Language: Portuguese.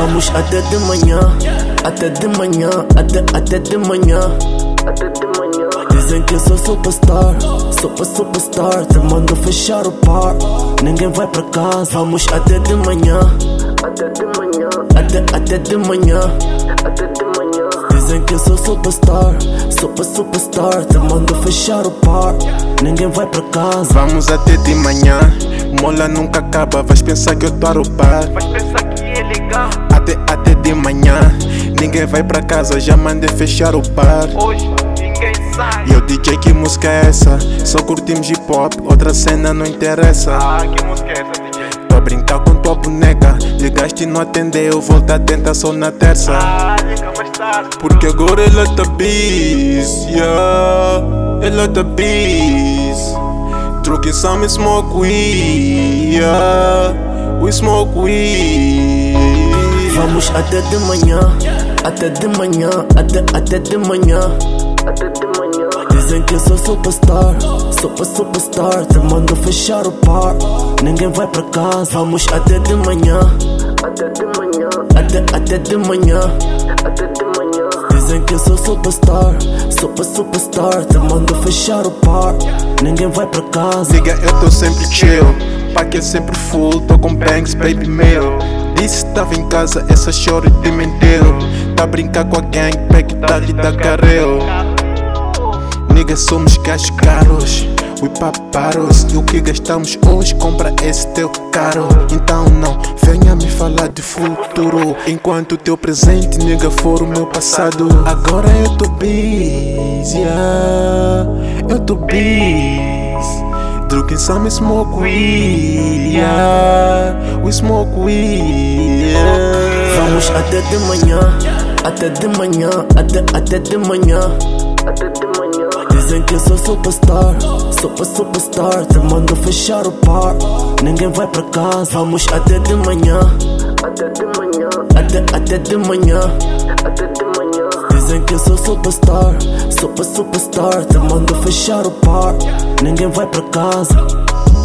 Vamos até de manhã, até de manhã, até de manhã. Dizem que eu sou superstar, superstar. Te mando fechar o par, ninguém vai pra casa. Vamos até de manhã, até de manhã. Dizem que eu sou superstar, superstar. Te mando fechar o par, ninguém vai pra casa. Vamos até de manhã, mola nunca acaba. Vais pensar que eu tô a roubar, Vais pensar que é legal. até de manhã, ninguém vai pra casa. Já mandei fechar o bar. Hoje ninguém sai. E eu DJ, que música é essa? Só curtimos hip hop, outra cena não interessa. Que música é essa, DJ? Tô a brincar com tua boneca, ligaste e não atendeu, volta a tentar só na terça. Liga mais tarde. Porque agora ela tá bis, yeah. Ela tá bis. Truque some and smoke weed, yeah. We smoke weed. Vamos até de manhã, até de manhã, até de manhã. Dizem que eu sou superstar, superstar. Te mando fechar o par, ninguém vai pra casa. Vamos até de manhã, até de manhã. Dizem que eu sou superstar, superstar. Te mando fechar o par, ninguém vai pra casa. Nigga, eu tô sempre chill, pack é sempre full, tô com bangs, baby mail. Disse tava em casa, essa chora te mentiu. Tá a brincar com a gang, pack tá lhe da carreu. Nigga, somos gajos caros, we paparos. E o que gastamos hoje compra esse teu caro. Então não venha me falar de futuro, enquanto o teu presente, nigga, for o meu passado. Agora eu tô busy, yeah. Eu tô busy. Drinking some smoke weed, yeah. We smoke weed, yeah. Vamos até de manhã, até de manhã, até de manhã. Dizem que eu sou superstar, superstar. Te mando fechar o par, ninguém vai pra casa. Vamos até de manhã, até de manhã. Dizem que eu sou superstar, superstar. Te mando fechar o par, ninguém vai pra casa.